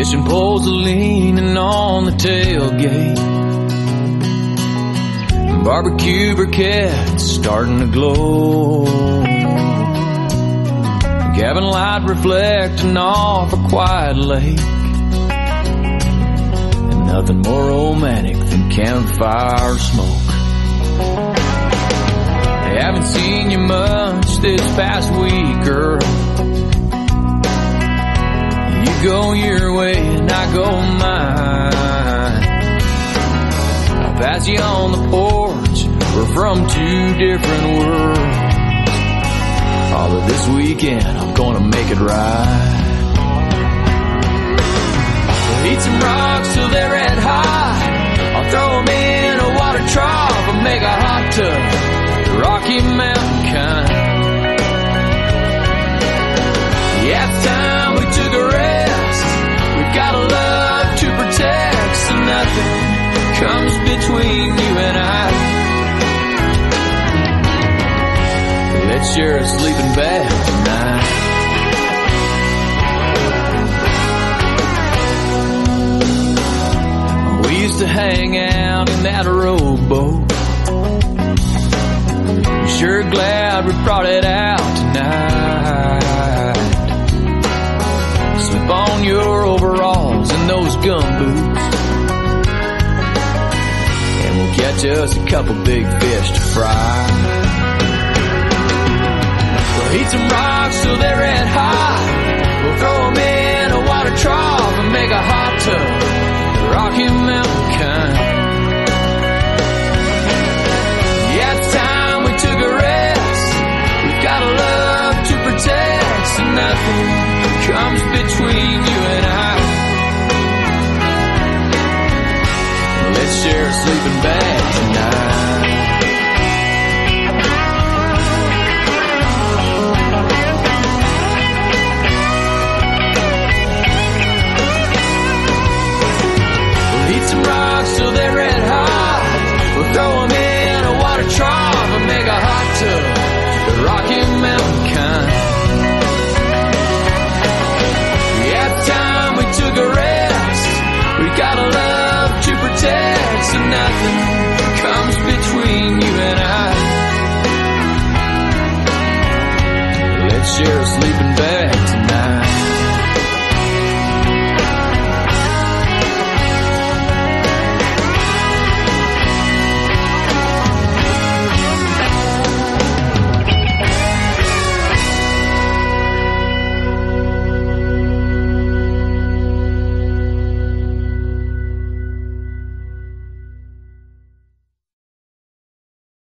Fishing poles are leaning on the tailgate. Barbecue briquettes starting to glow. Cabin light reflecting off a quiet lake. And nothing more romantic than campfire smoke. I haven't seen you much this past week, girl. You go your way and I go mine. I'll pass you on the porch. We're from two different worlds. Oh, but this weekend I'm gonna make it right. We'll heat some rocks till they're red hot. I'll throw them in a water trough and make a hot tub, the Rocky Mountain kind. Yeah, it's time we took a rest. We've got a love to protect, so nothing comes between you and I. Let's share a sleeping bag tonight. We used to hang out in that rowboat. I'm sure glad we brought it out tonight. Slip on your overalls and those gumboots, and we'll catch us a couple big fish to fry. Eat some rocks till they're red hot. We'll throw them in a water trough and make a hot tub, the Rocky Mountain kind. Yeah, it's time we took a rest. We've got a love to protect, so nothing comes between you and I. Let's share a sleeping bag tonight. Some rocks till they're red hot. We'll throw them in a water trough and make a hot tub, the Rocky Mountain kind. Yeah, it's time we took a rest. We got a love to protect, so nothing comes between you and I. Let's share a sleeping